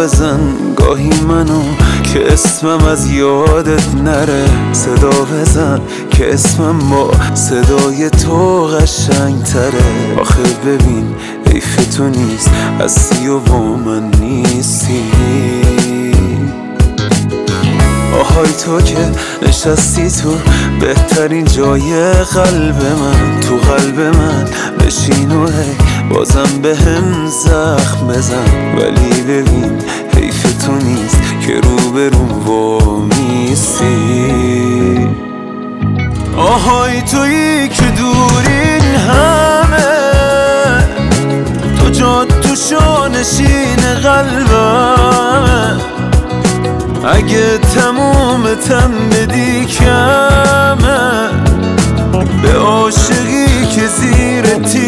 بزن گاهی منو که اسمم از یادت نره. صدا بزن که اسمم با صدای تو قشنگ تره. آخه ببین حیف تو نیست هستی و با من نیستی. آهای تو که نشستی تو بهترین جای قلب من، تو قلب من بشین و هی بازم به هم زخم بزن. ولی ببین حیف تو نیست که روبروم وامیستی. آهای تویی که دورین همه، تو جا تو شانشین قلبم. اگه تمومتم بدی کمه، به عاشقی که زیر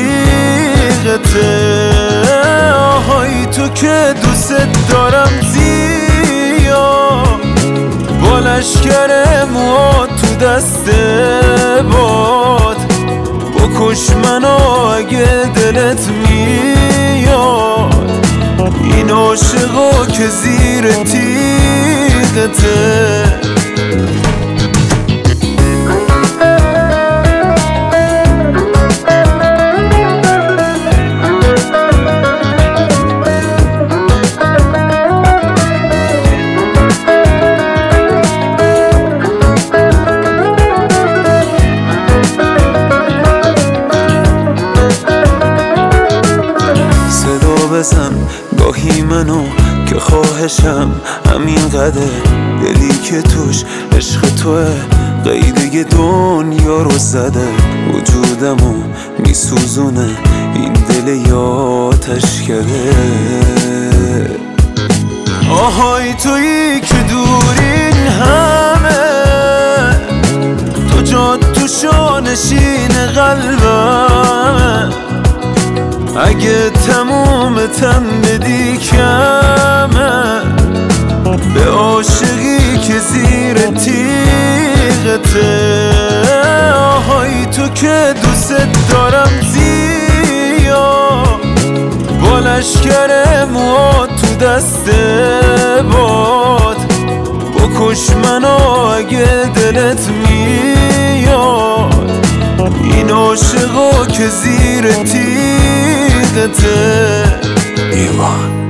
تیغته. آهای تو که دوست دارم زیاد، با لشکر موات تو دست باد. بکش منو اگه دلت میاد، این عاشقا که زیر تیغته. بزن گاهی منو که خواهشم همین قدر. دلی که توش عشق توه قیده دنیا رو زده. وجودمو میسوزونه این دل یاتش کرده. آهای تویی که دورین همه، تو جا تو شانشین قلبم. اگه تمومتم بدی کمه، به عاشقی که زیر تیغته. آهای تو که دوست دارم زیاد، با لشکر موات تو دست باد. بکش منو اگه دلت میاد، این عاشقا که زیر تیغته. ایمان